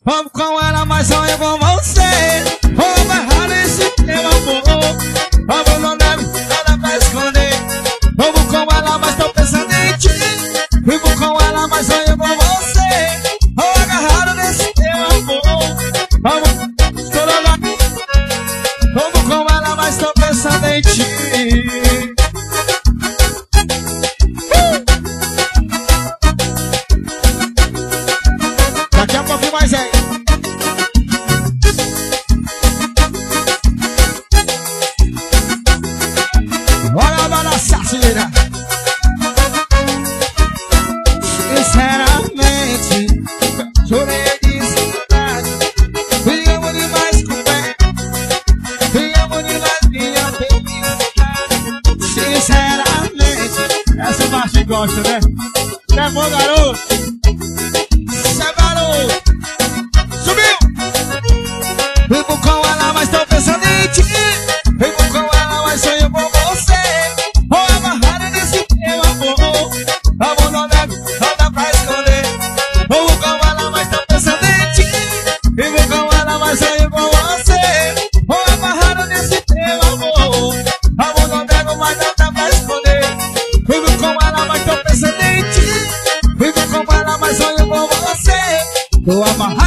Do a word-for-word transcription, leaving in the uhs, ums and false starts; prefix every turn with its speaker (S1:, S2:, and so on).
S1: Vamos com ela, mas sonho com você. Vou amarrar esse teu amor. Vamos, não deve nada pra esconder. Vamos com ela, mas tô pensando em ti. Vivo com ela, mas sonho com você. Vou agarrado nesse teu amor. Vamos, estourando. Vamos com ela, mas tô pensando em ti. Daqui a pouquinho mais é. Olha a balaçaceira. Sinceramente, chorei de saudade. Me amo demais com fé. Me amo demais, minha bebida. Sinceramente, essa o macho gosta, né? É bom, garoto. Vivo com ela, mas tô pensando em ti. Vivo com ela, mas sonho com você. Vou amarrado nesse teu amor. Amor não deve, não dá pra esconder. Vivo com ela, mas tô pensando em ti. Vivo com ela, mas sonho com você. Vou amarrado nesse teu amor. Amor não deve, mas não dá pra esconder. Vivo com ela, mas tô pensando em ti. Vivo com ela, mas sonho com você. Vou amarrado.